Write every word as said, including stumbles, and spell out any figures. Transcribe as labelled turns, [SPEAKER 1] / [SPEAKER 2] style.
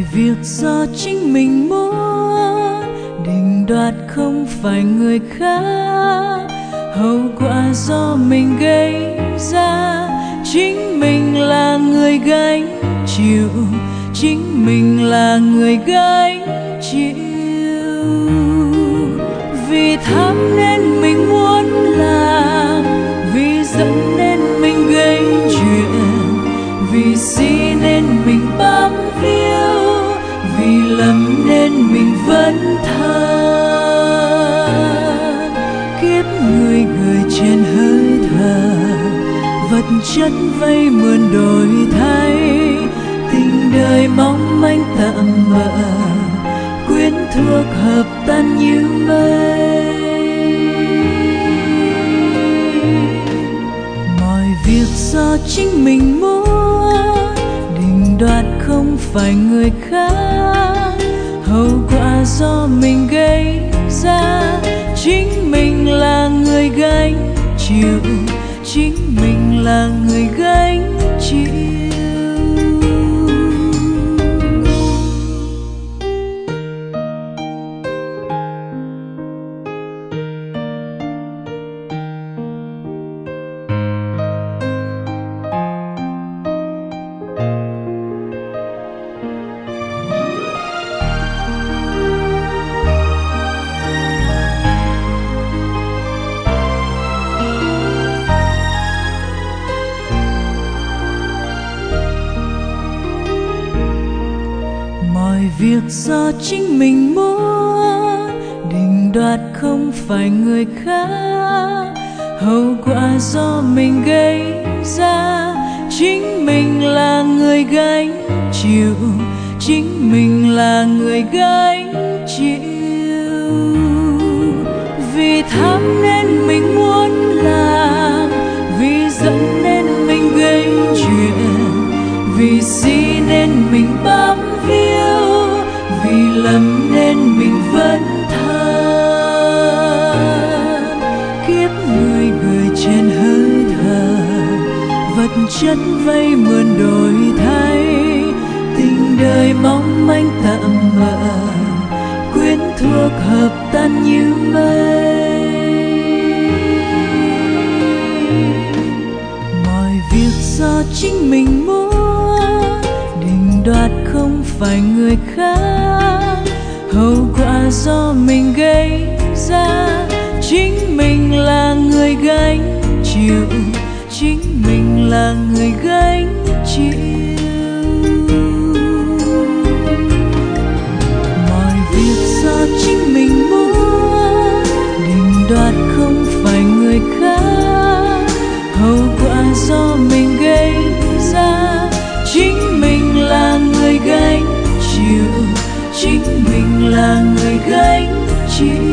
[SPEAKER 1] việc do chính mình muốn, định đoạt không phải người khác. Hậu quả do mình gây ra, chính mình là người gánh chịu, chính mình là người gánh chịu. Vì tham nên mình muốn làm, vì giận nên mình gây chuyện, vì si nên mình bám víu, vì lầm nên mình vẫn than. Kiếp người người trên hơi thở, vật chất vây mượn đổi thay, tình đời mong manh tạm bợ, quyến thuộc hợp tan như mây. Mọi việc do chính mình muốn, định đoạt không phải người khác. Hậu quả do mình gây ra, chính mình là người gánh chịu, chính mình là người gánh chịu. Việc do chính mình muốn, định đoạt không phải người khác. Hậu quả do mình gây ra, chính mình là người gánh chịu, chính mình là người gánh chịu. Vì tham nên mình muốn làm, vì giận nên mình gây chuyện, vì si nên mình bám víu, vì lầm nên mình vẫn than. Kiếp người người trên hơi thở, vật chất vây mượn đổi thay, tình đời mong manh tạm bợ, quyến thuộc hợp tan như mây. Mọi việc do chính mình muốn, định đoạt không phải người khác. Hậu quả do mình gây ra, chính mình là người gánh chịu, chính mình là người gánh chịu. Mọi việc do chính mình muốn, định đoạt không phải người khác. Hậu quả do mình gây ra, chính mình là người gánh chịu, chính mình là người gánh chịu.